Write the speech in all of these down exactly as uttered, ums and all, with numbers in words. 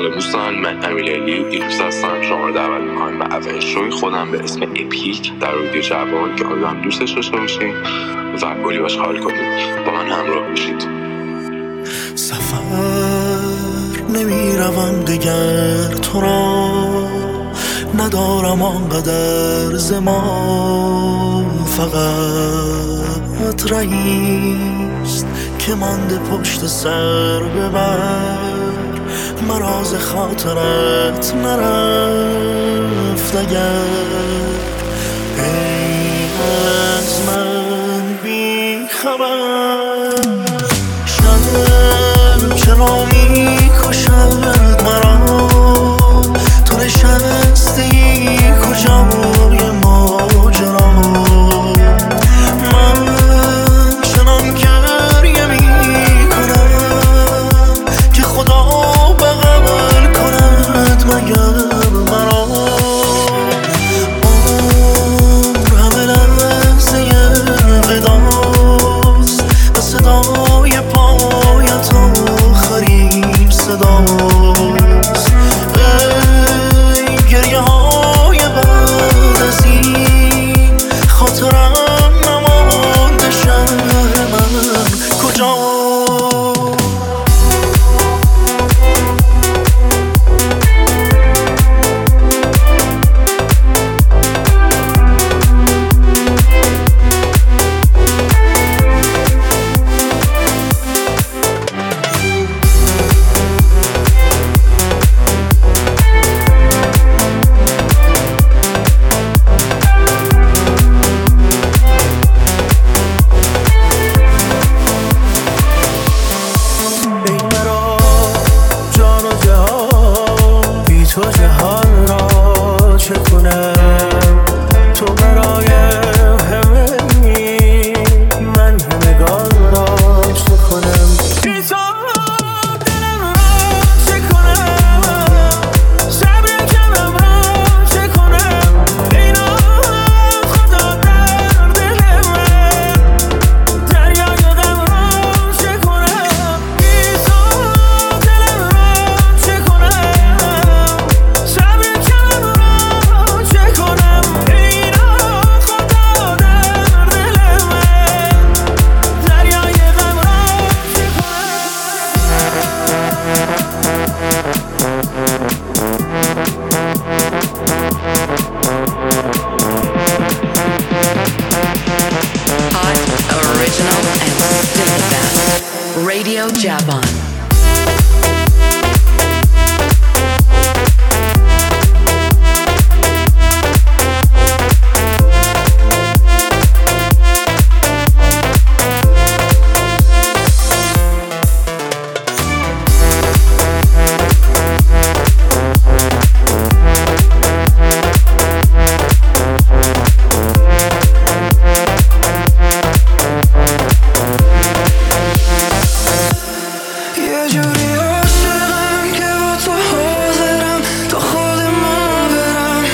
سلام دوستان، من امیرعلی دیروز هستم. شما رو دعوت میکنم به اولین شوی خودم به اسم اپیک در رادیو جوان که آدم دوستش داشته باشین و کلی باش حال کنید. با من همراه باشید. سفر نمیروم دگر، تو را ندارم آنقدر زمان، فقط رئیست که مانده پشت سر ببر، مراز خاطرت نرفت اگر ای از من بی خبر. شرم چرا می کشد مرا، تو نشستی کجای ماجرا، من چنان گریه می کنم که خدا بغل کند مگر مرا. عمر همه لحظه وداست و صدای پایت آخرین صداست. ای گریه های بعد از این، خاطرم نمانده شهر من کجا. تو جهان را چه کنم، تو برای همه من همگان را چه کنم، بی تو دلم را چه کنم، صبر کمم را چه کنم، اینا خدا در دل من، دریای غم را چه کنم، بی تو دلم را چه کنم، صبر کمم را چه کنم، اینا خدا در دل من، دریای غم را چه Hot, original, and still the best. Radio Javan. یه جوری عاشقم که با تو حاضرم تا خود ما برم،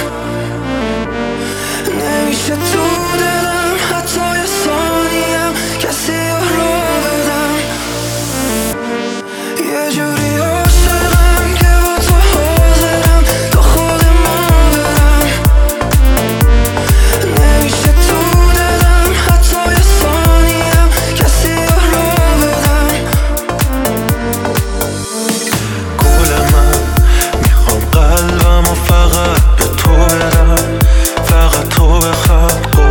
نمیشه تو دلم حتی یه ثانیم کسی رو بدم. یه جوری عاشقم که با تو حاضرم تا خود ما برم، نمیشه تو دلم حتی یه ثانیم کسی رو بدم. گل من میخوام قلبم و فقط به تو بدم، فقط تو بخواد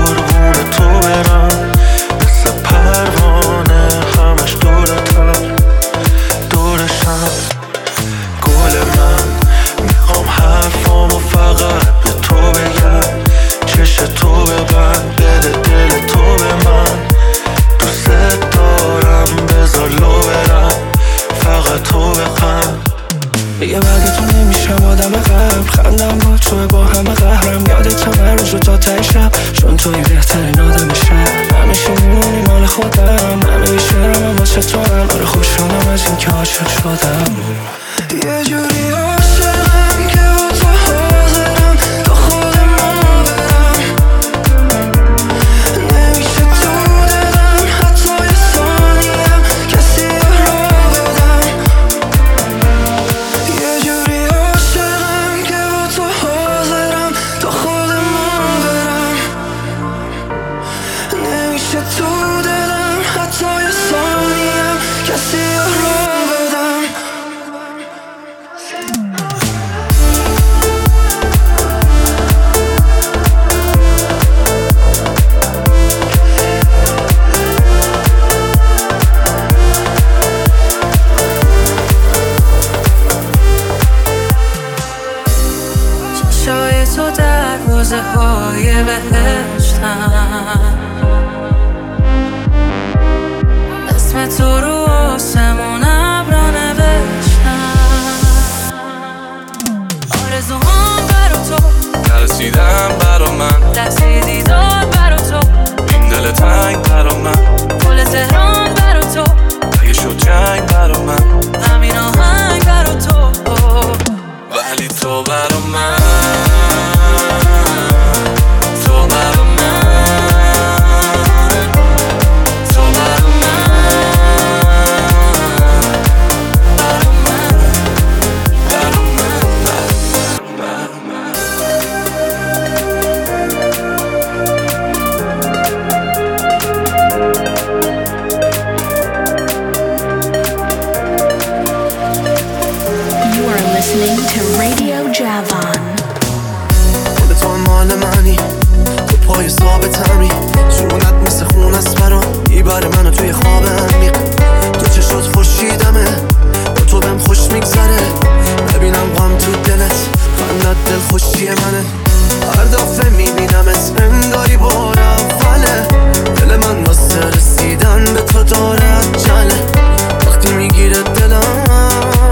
های بهشتم، اسم تو رو آسمون ابرا نوشتم. آرزوهام برا تو نرسیدم برا من، دستی دیدار برا تو، این دل تنگ برا من، گل تهران برا تو، اگه شد جنگ برا من، همین آهنگ برا تو، ولی تو برا من، تو برا من، تو برا من، برا من، برا من، برا من. You are listening to Radio Javan. خود تو مال منی، تو پای ثابتمی، جونت مثل خون است برام میبره منو توی خواب عمیق. تو چشات خوشیدمه، با تو بهم خوش میگذره، ببینم غم تو دلت، خندت دل خوشی منه. هر دفعه میبینمت انگاری بار اوله، دل من واسه رسیدن به تو داره عجله. وقتی میگیره دلم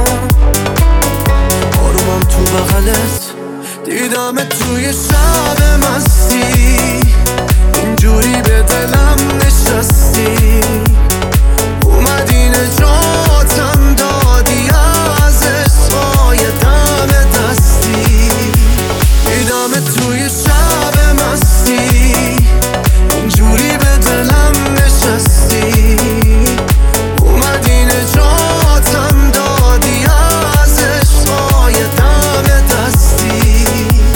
آرومم تو بغلت، دیدم توی شب مستی، اینجوری به دلم نشستی، اومدی نجاتم دادی از عشقای دم دستی. دیدم توی شب مستی، اینجوری به دلم نشستی، اومدی نجاتم دادی از عشقای دم دستی.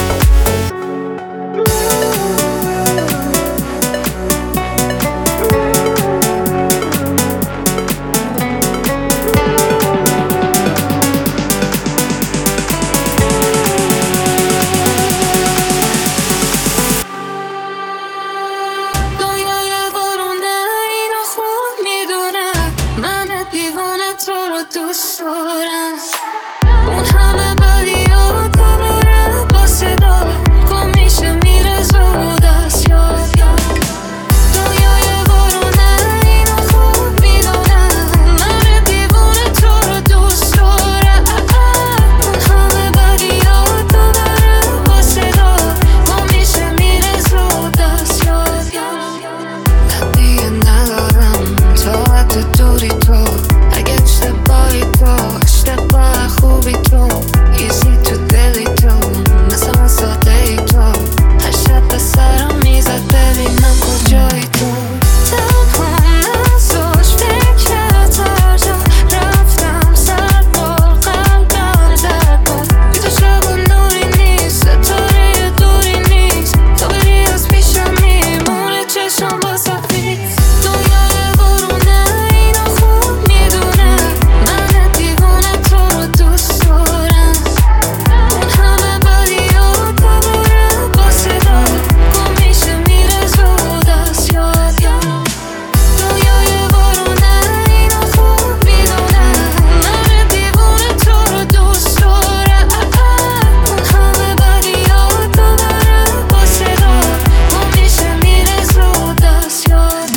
دنیای بارونه اینو خوب میدونه، من دیوانه تو رو دوست دارم. اون همه بدی ها دوباره با صدا گم میشه میره زود از یاد. دنیای بارونه اینو خوب میدونه، من دیوانه تو رو دوست دارم. اون همه بدی ها دوباره با صدا گم میشه میره زود از یاد. دیگه ندارم طاقت دوری تو، اگه اشتباهی تو اشتباه خوبی تو، ایزی تو دلی تو مثلا ساده ای تو، هر شب به سرم میزد ببینم کجایی تو. تنها نزاش فکرت هر جا رفتم سر بار قلبم زد بار. بی تو شب و نوری نیست، ستاره دوری نیست، تو بری از پیشم میمونه چشم با سفید. دنیای بارونه اینو خوب میدونه، من دیوانه تو رو دوست دارم. اون همه بدی ها دوباره با صدا گم میشه میره زود از یاد. دنیای بارونه اینو خوب میدونه، من دیوانه تو رو دوست دارم. اون همه بدی ها دوباره با صدا گم میشه میره زود از یاد.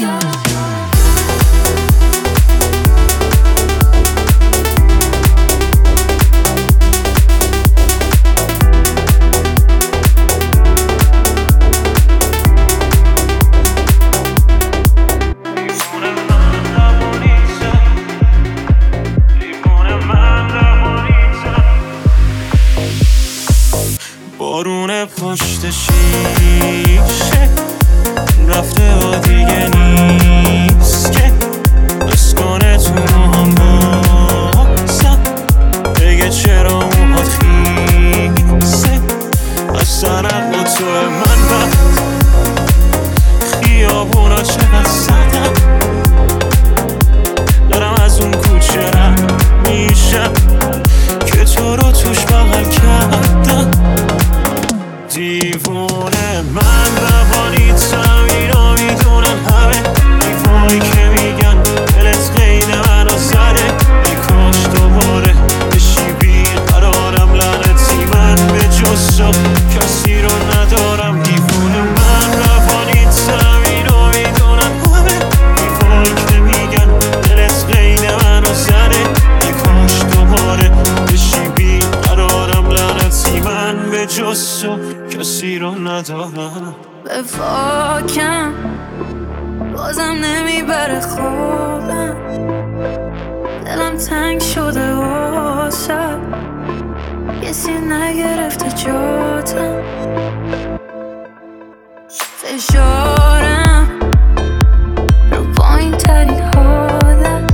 بارون پشت شیشه رفته و دیگه نیست که بس کنه تو هم بازم، بگه چرا موهات خیسه از سرم با تو من رفت. خیابونا چقدر سردم، دارم از اون کوچه رد میشم که تو رو توش بغل کردم. دیوونه من روانیتم، اینو میدونن همه، دیوانی که میگن دلت قید منو زده. ای کاش دوباره بشی بیقرارم، لعنتی من به جز تو کسی رو ندارم. دیوونه به فاکم بازم نمیبره خوابم، دلم تنگ شده واسه کسی نگرفته جاتم، فشارم رو پایین ترین حالت،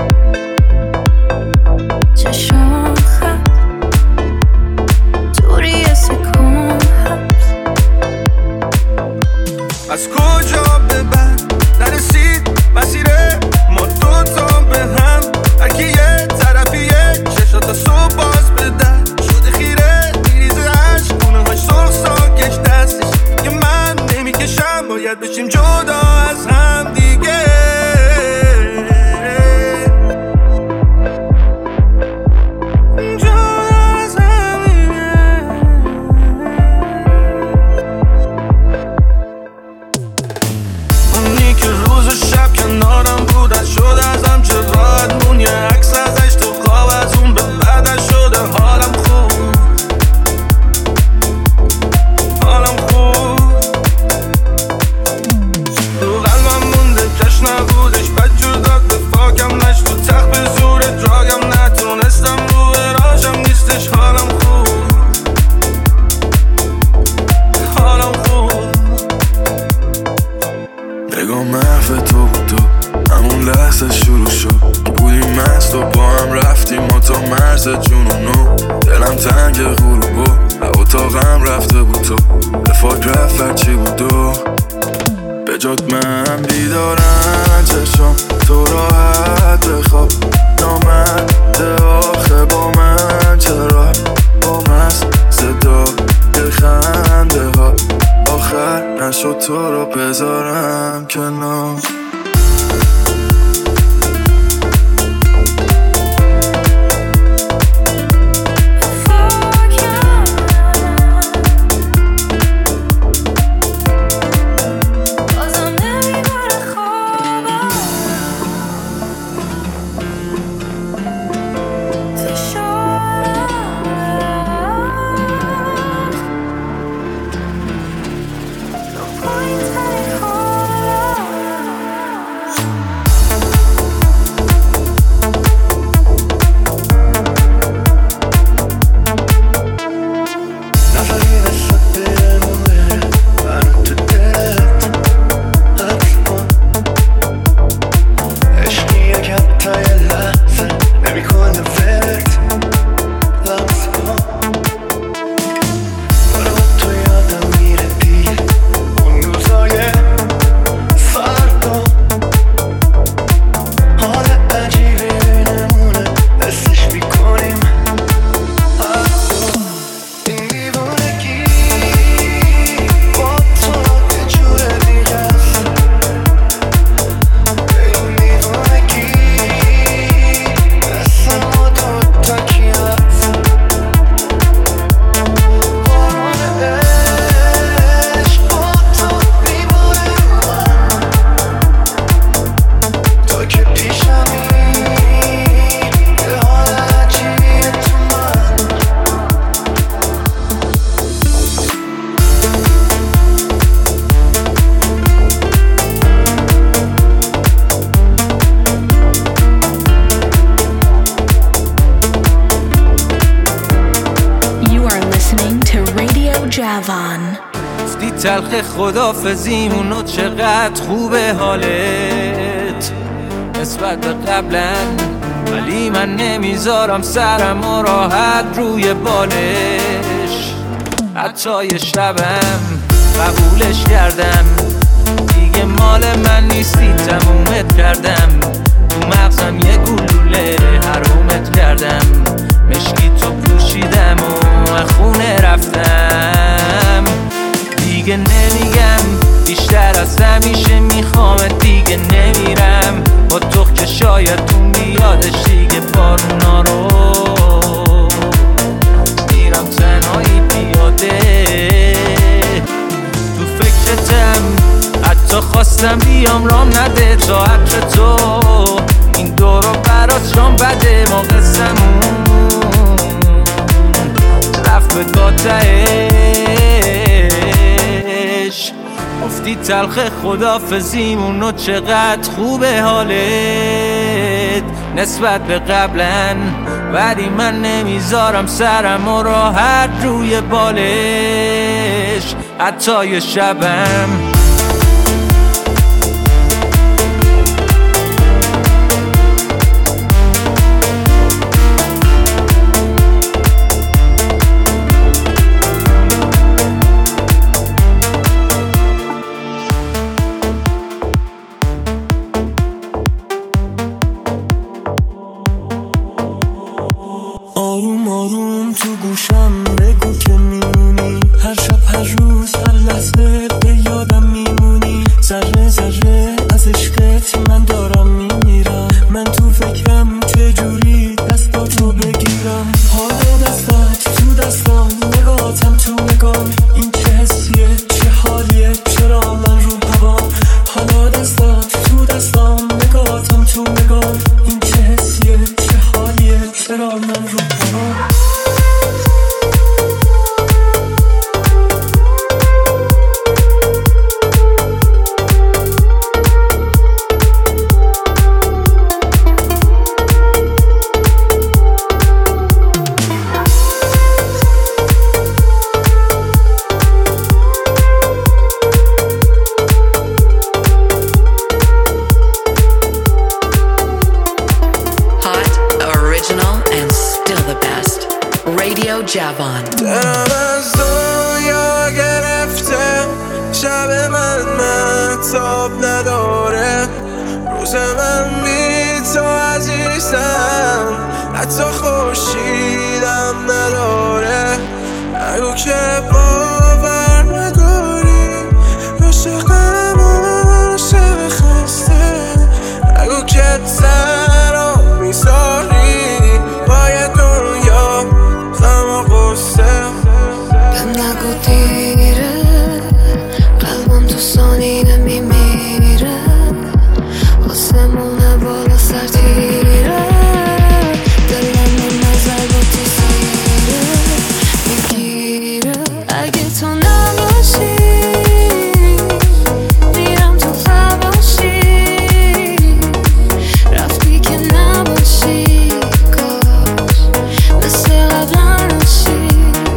چشم خط توری سکون حبس. از کجا به بعد نرسید مسیر ما دوتا به هم، هرکی یه طرفیه چشاتا صبح باز به در شده خیره میریزه عشق، خونه های سرخ ساکش دستش که من نمیکشم، باید بشیم جدا از هم دیگه. تو رو بذارم کنار. تلخ خدافزیمونو چقدر خوبه حالت نسبت به قبلا، ولی من نمیذارم سرم و راحت روی بالش. حتی یه شبم قبولش کردم، دیگه مال من نیستی تمومت کردم. تو مغزم یه گلوله حرومت کردم، مشکی تو پوشیدم و خونه رفتم. دیگه نمیگم بیشتر از همیشه میخوامت، دیگه نمیرم با تو که شاید اون بیادش دیگه بارونا رو. میرم تنهایی پیاده تو فکرتم، حتی خواستم بیام رام نده تا عطر تو این دورو برات شام بده. ما قصمون رفت به گاتهش گفتی تلخ خدافزیمون و چقدر خوبه حالت نسبت به قبلن، ولی من نمیذارم سرم و راحت روی بالش حتی یه شبم. آروم آروم تو گوشم بگو که میمونی، هر شب هر روز هر لحظه به یادم میمونی، ذره ذره از عشقت من دارم میمیرم، من تو فکرم چجوری دستاتو بگیرم، حال دستات تو دستام، نگاهتم تو نگام، این چه حسیه چه حالیه چرا من رو هوام، حالا دستات تو دستام، نگاهتم تو نگام، این چه حسیه چه حالیه چرا من رو هوام. Javan. دلم از دنیا گرفته، شب من مهتاب نداره، روز من بی تو عزیزم، حتی خورشیدم نداره، نگو که باور نداری، عاشقم عاشق خسته، نگو که تنها میذاری باید دنیا غم و غصه. بهم نگو دیره، قلبم تو ثانیه میمیره، آسمونه بالا سر تیره، دلم نظر با تو سیره میگیره، اگه تو نباشی میرم تو خباشی، رفتی که نباشی کاش مثل قبلا نشی.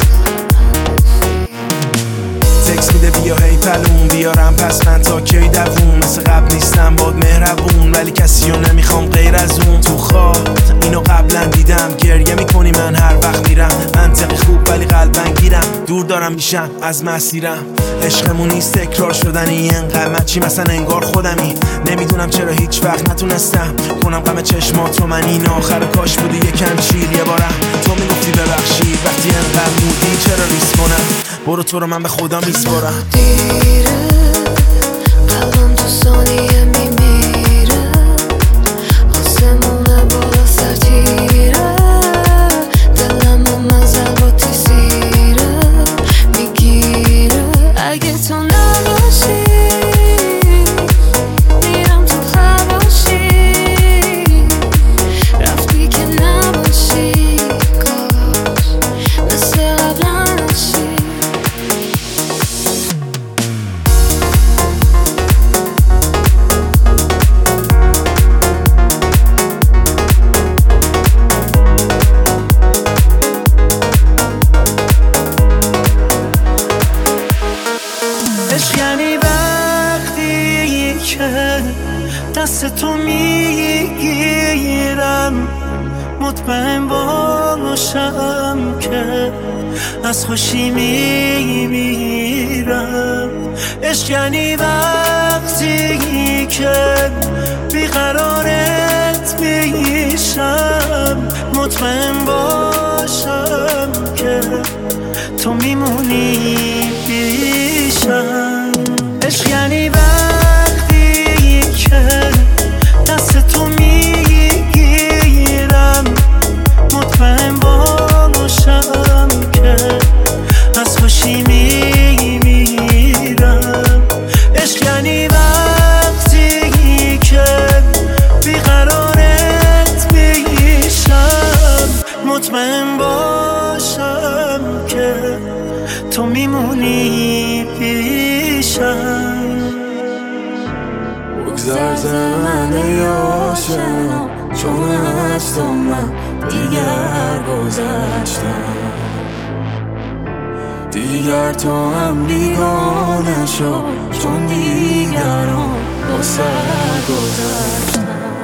تکس میده بیا هی پلون بیارم پس من تا کی دوون، مثل قبل نیستم باد مهربون، ولی کسی رو نمیخوام غیر از اون، تو خواب اینو قبلا دیدم، گریه میکنی من هر وقت میرم، منطقی خوب ولی قلبن گیرم، دور دارم میشم از مسیرم، عشقمون نیست تکرار شدنی، انقدر چی مثلا انگار خودمی، نمیدونم چرا هیچ وقت نتونستم کنم غم چشمات و من، این آخر کاش بودی یکم چیل یه بارم، تو میگفتی ببخشید وقتی انقدر مودی چرا ریس کنم، برو تو رو من به خدا میسپارم. دیره قلبم تو ثانیه میمیره، آسمونه بالا سر تیره، دلم مزل با تیزیره میگیره، اگه تو نباشی میرم تو خباشی، رفتی که نباشی کاش مثل قبلا نشی. عشق یعنی وقتی که دست تو میگیرم، مطمئن باشم که از خوشی میمیرم، عشق یعنی وقتی که بیقرارت میشم، مطمئن باشم که تو میمونی پیشم، عشق یعنی وقتی که دست تو میگیرم، مطمئن باشم که از خوشی میمیرم، عشق یعنی وقتی که بیقرارت میشم، مطمئن باشم که تو میمونی پیشم. بگذر ز من ای عاشقم، چون از تو من دیگر گذشتم. دیگر تو هم بیگانه شو، چون دیگران با سر گذشتم.